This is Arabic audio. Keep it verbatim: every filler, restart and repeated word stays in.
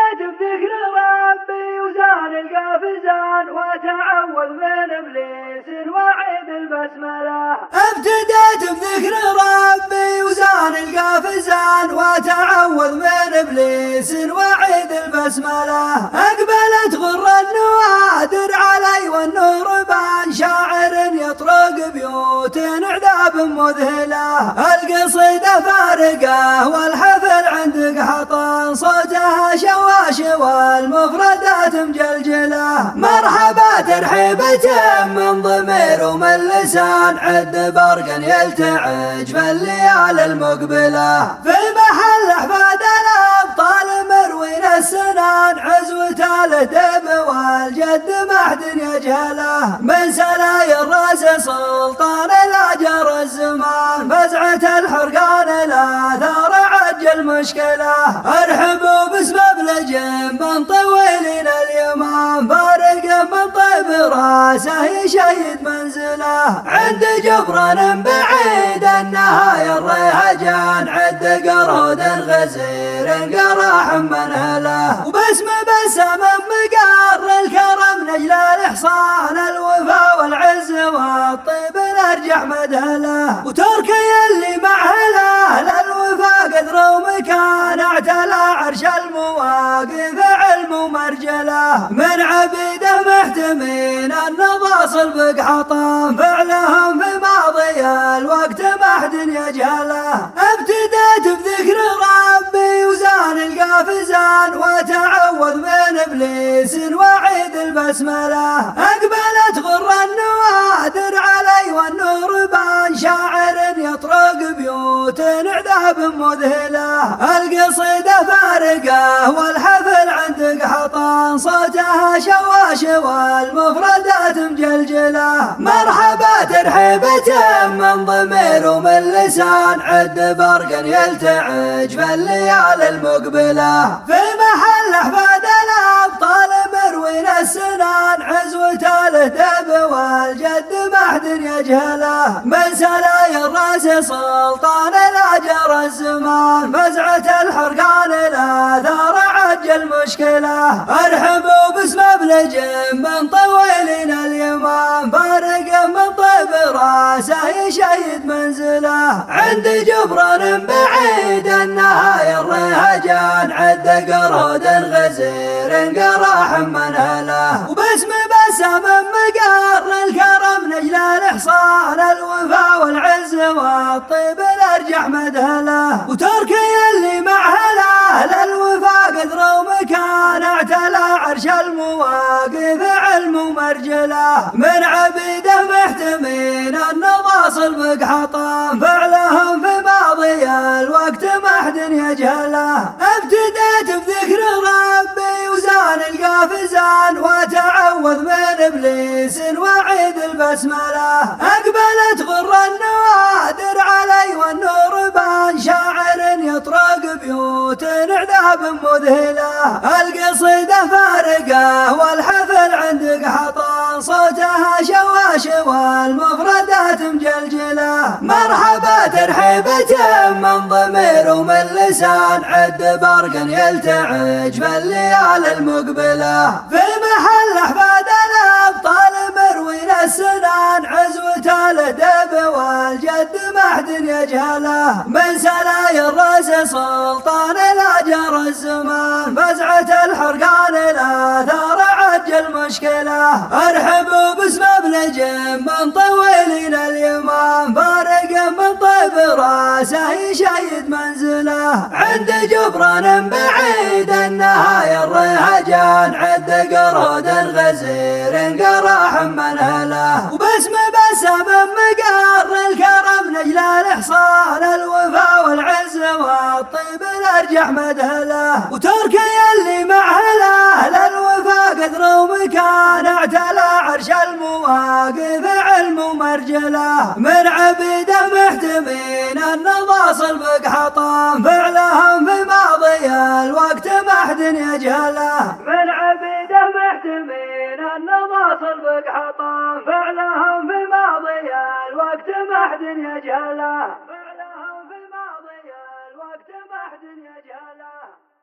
ابتديت بذكر ربي وزان القافزان وتعوذ من ابليس وعيد البسمله. ابتديت بذكر ربي وزان القافزان وتعوذ من ابليس وعيد البسمله. اقبلت غر النوادر علي والنور بان شاعر يطرق بيوت عذاب مذهله. القصيده فارقه والحفل عندك حطان صوتها شواش والمفردات مجلجله. مرحبا ترحيبة من ضمير ومن لسان عد برق يلتعج في الليالي المقبله. في محل احفاد الابطال مروين السنان عزوة الهدب والجد محد يجهله. من سلاي الراس سلطان الاجر الزمان فزعة الحرقان لا ثار عج المشكله. ارحبوا بسبب لجم من طويلين اليمام فارق من طيب راسه يشيد منزله. عند جبران بعيد النهاية الريهجان عد قرود غزير قراح منهله. وباسم بسم مقر الكرم نجل الاحصان الوفا والعز والطيب الارجح مدهله. وتركي اللي مع اهله الوفا قدر ومكان اعتلى عرش المواقف علم ومرجله. من عبيده محتمين النضا صلبك حطام فعلهم في ماضي الوقت محد يجهله. ابتديت بذكر ربي وزان القافزان وتعوذ من ابليس وعيد البسمله. اقبلت غر النوادر علي والنور بان شاعر يطرق بيوت عذاب مذهله. القصيده فارقه والحفل عندك حطان صوتها شواش والمفردات مجلجله. مرحبا ترحيبة من ضمير ومن لسان عد برق يلتعج في الليالي المقبله. في محل احفاد الابطال مروين السنان عزوة الهدب والجد محد يجهله. من سلاي الراس سلطان الاجر الزمان فزعة الحرقان لا ثار عج المشكله. ارحبوا باسم بلجم من طويلين اليمام فارق من طيب راسه يشيد منزله. عند جبران بعيد النهاية الريهجان عد قرود غزير قراح منهله. وباسم بسم مقر الكرم نجل الاحصان الوفا والعز والطيب الارجح مدهله. وتركي اللي مع اهله الوفا قدر ومكان اعتلى عرش المواقف علم ومرجله. من عبيده محتمين النضا صلبك حطام فعلهم في ماضي الوقت محد يجهله. ابتديت بذكر ربي وزان القافزان وتعوذ من ابليس وعيد البسمله. اقبلت غر النوادر علي والنور بان شاعر يطرق بيوت عذاب مذهله. القصيده فارقه والحفل عندك حطان صوتها شواش والمفردات مجلجله. مرحبا ترحيبة من ضمير ومن لسان عد برق يلتعج في الليالي المقبله. في محل احفاد الابطال مروين السنان عزوة الهدب والجد محد يجهله. من سلاي الراس سلطان الاجر الزمان فزعة الحرقان لا ثار عج المشكله. ارحبوا باسم بلجم من طويلين اليمام فارق من طيب راسه يشيد منزله. عند جبران بعيد النهاية الريهجان عد قرود غزير قراح منهله. وباسم بسم مقر الكرم نجل الاحصان الوفا والعز والطيب الارجح مدهله. وتركي اللي مع اهله الوفا قدر ومكان اعتلى عرش المواقف علم ومرجله. من عبيده محتمين النضا صلبك حطام فعلهم في ماضي الوقت محد يجهله. من عبيده محتمين النضا صلبك حطام فعلهم في ماضي الوقت محد يجهله. فعلهم في ماضي الوقت محد يجهله.